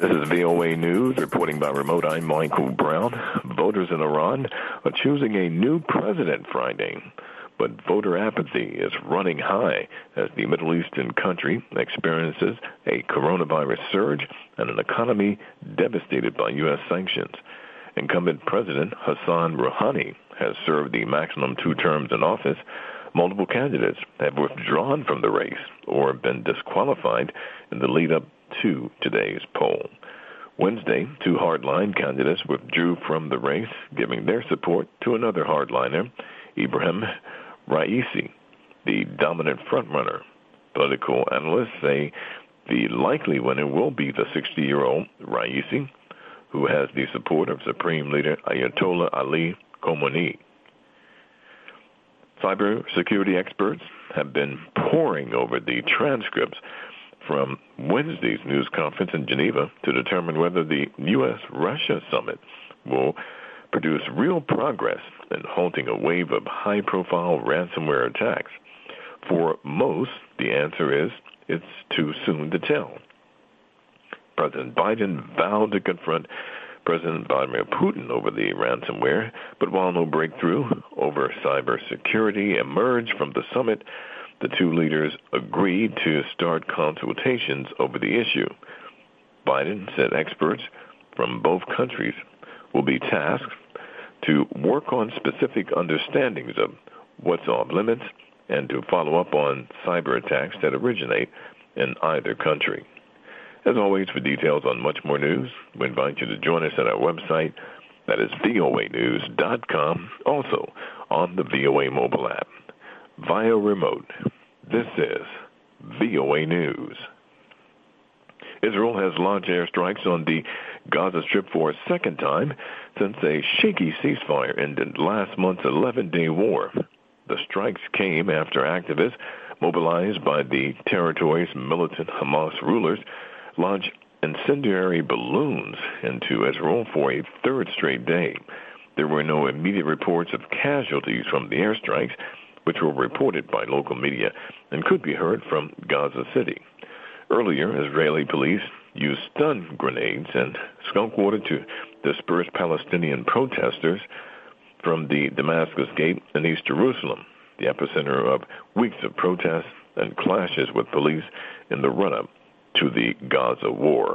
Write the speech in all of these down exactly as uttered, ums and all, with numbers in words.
This is V O A News, reporting by remote. I'm Michael Brown. Voters in Iran are choosing a new president Friday, but voter apathy is running high as the Middle Eastern country experiences a coronavirus surge and an economy devastated by U S sanctions. Incumbent President Hassan Rouhani has served the maximum two terms in office. Multiple candidates have withdrawn from the race or been disqualified in the lead-up to today's poll. Wednesday, two hardline candidates withdrew from the race, giving their support to another hardliner, Ebrahim Raisi, the dominant frontrunner. Political analysts say the likely winner will be the sixty-year-old Raisi, who has the support of Supreme Leader Ayatollah Ali Khamenei. Cybersecurity experts have been poring over the transcripts from Wednesday's news conference in Geneva to determine whether the U S Russia summit will produce real progress in halting a wave of high-profile ransomware attacks. For most, the answer is it's too soon to tell. President Biden vowed to confront President Vladimir Putin over the ransomware, but while no breakthrough over cybersecurity emerged from the summit, the two leaders agreed to start consultations over the issue. Biden said experts from both countries will be tasked to work on specific understandings of what's off limits and to follow up on cyber attacks that originate in either country. As always, for details on much more news, we invite you to join us at our website. That is V O A news dot com, also on the V O A mobile app. Via remote, this is V O A News. Israel has launched airstrikes on the Gaza Strip for a second time since a shaky ceasefire ended last month's eleven-day war. The strikes came after activists mobilized by the territory's militant Hamas rulers launched incendiary balloons into Israel for a third straight day. There were no immediate reports of casualties from the airstrikes, which were reported by local media and could be heard from Gaza City. Earlier, Israeli police used stun grenades and skunk water to disperse Palestinian protesters from the Damascus Gate in East Jerusalem, the epicenter of weeks of protests and clashes with police in the run-up to the Gaza war.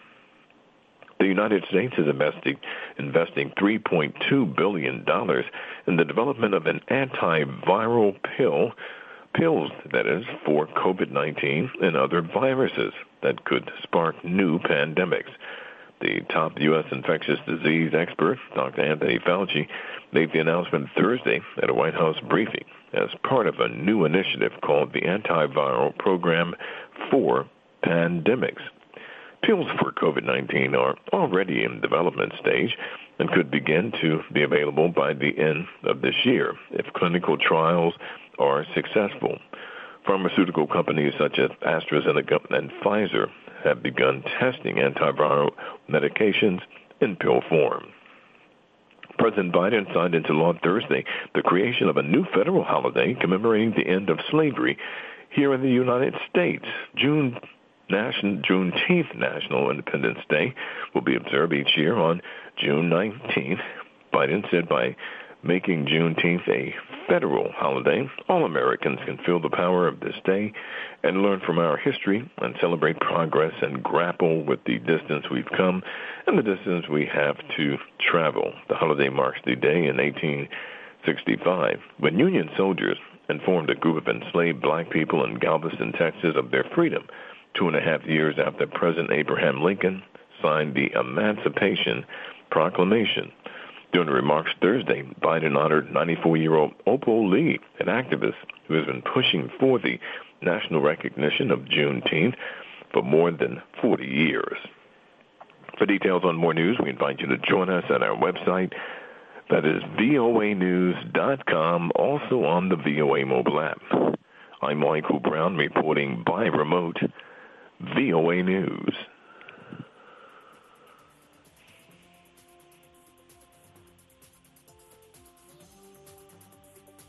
The United States is investing, investing three point two billion dollars in the development of an antiviral pill, pills, that is, for COVID nineteen and other viruses that could spark new pandemics. The top U S infectious disease expert, Doctor Anthony Fauci, made the announcement Thursday at a White House briefing as part of a new initiative called the Antiviral Program for Pandemics. Pills for COVID nineteen are already in development stage and could begin to be available by the end of this year if clinical trials are successful. Pharmaceutical companies such as AstraZeneca and Pfizer have begun testing antiviral medications in pill form. President Biden signed into law Thursday the creation of a new federal holiday commemorating the end of slavery here in the United States. June National Juneteenth, National Independence Day, will be observed each year on June nineteenth. Biden said by making Juneteenth a federal holiday, all Americans can feel the power of this day and learn from our history and celebrate progress and grapple with the distance we've come and the distance we have to travel. The holiday marks the day in eighteen sixty-five when Union soldiers informed a group of enslaved black people in Galveston, Texas, of their freedom, two and a half years after President Abraham Lincoln signed the Emancipation Proclamation. During the remarks Thursday, Biden honored ninety-four-year-old Opal Lee, an activist who has been pushing for the national recognition of Juneteenth for more than forty years. For details on more news, we invite you to join us at our website. That is V O A news dot com, also on the V O A mobile app. I'm Michael Brown reporting by remote, V O A News.